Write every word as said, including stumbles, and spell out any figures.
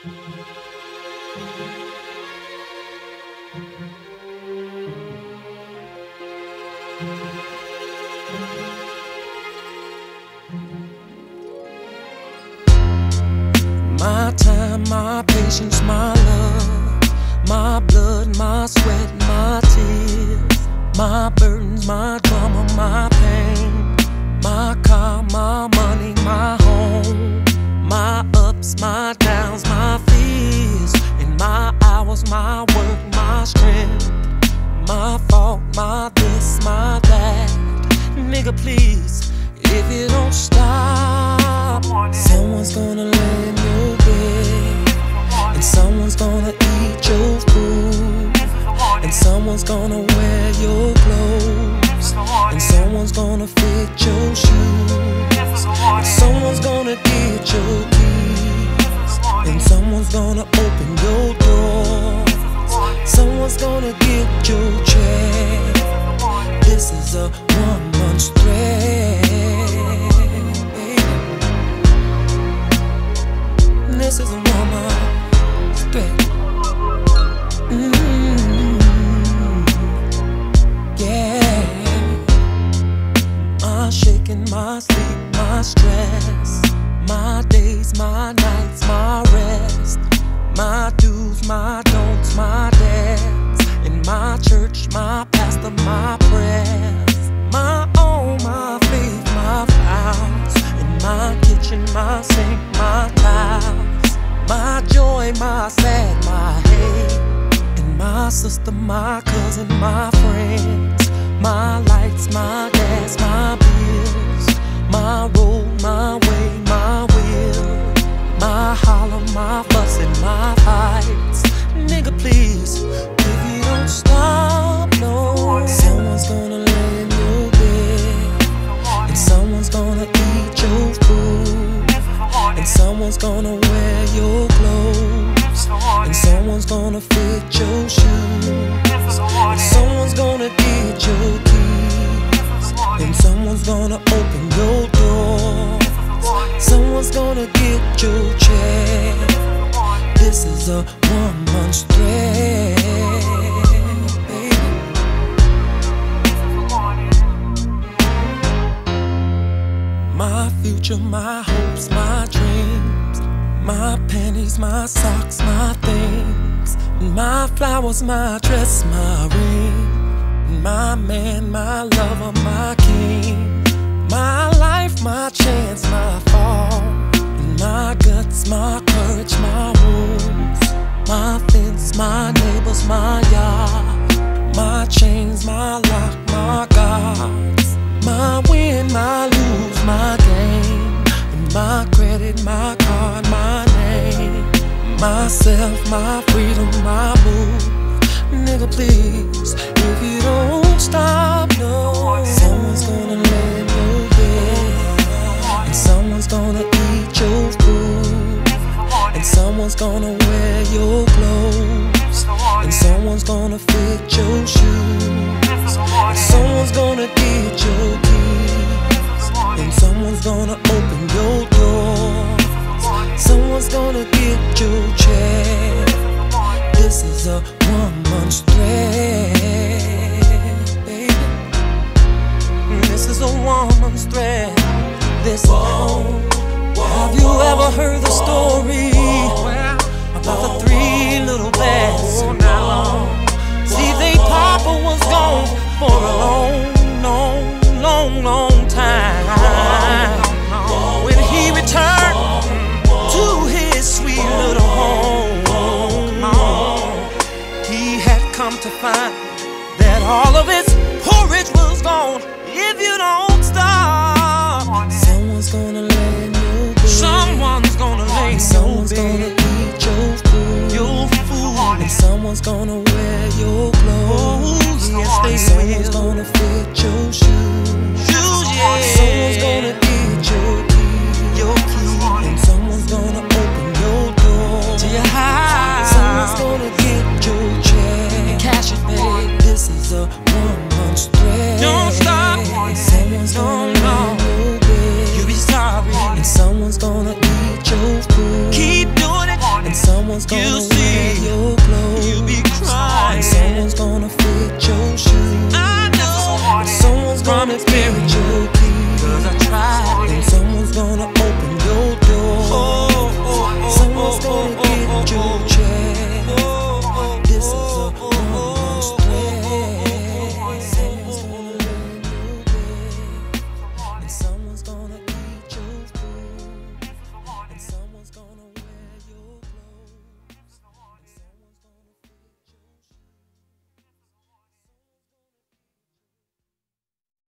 My time, my patience, my love, my blood, my sweat, my tears, my burdens, my drama, my pain, my car, my money, my home, my ups, my downs, my fears, and my hours, my work, my strength, my fault, my this, my that. Nigga, please, if you don't stop, someone's gonna lay in your bed, and someone's gonna eat your food, and someone's gonna wear your clothes, and someone's gonna fit your shoes, and someone's gonna get your keys, and someone's gonna open your door, someone's gonna get your check. This is a one-month stretch. This is a one-month stretch. Mm-hmm. Yeah. My shaking, my sleep, my stress, my days, my nights, my rest, my do's, my don'ts, my debts, in my church, my pastor, my prayers, my own, my faith, my vows, in my kitchen, my sink, my tiles, my joy, my sad, my hate, and my sister, my cousin, my friends, my lights, my gas, my bills, my road, my way, my will, my holler, my fuss, and my fights. Nigga, please, if you don't stop, no, someone's gonna lay in your bed, and someone's gonna eat your food, and someone's gonna wear your clothes, and someone's gonna fit your shoes, and someone's gonna get your keys, and someone's gonna open your door, someone's gonna get your check. This is a one-month stretch, baby. My future, my hopes, my dreams, my pennies, my socks, my things, my flowers, my dress, my ring, my man, my lover, my king, my life, my chance, my fall, my guts, my courage, my wounds, my fence, my neighbors, my yard, my chains, my lock, my guards, my win, my lose, my gain, and my credit, my card, my name, myself, my freedom, my move. Nigga, please, if you don't stop, no, someone's gonna lay in your bed, and someone's gonna eat your food, and someone's gonna wear your clothes, and someone's gonna fit your shoes, and someone's gonna get your keys, and someone's gonna open your door,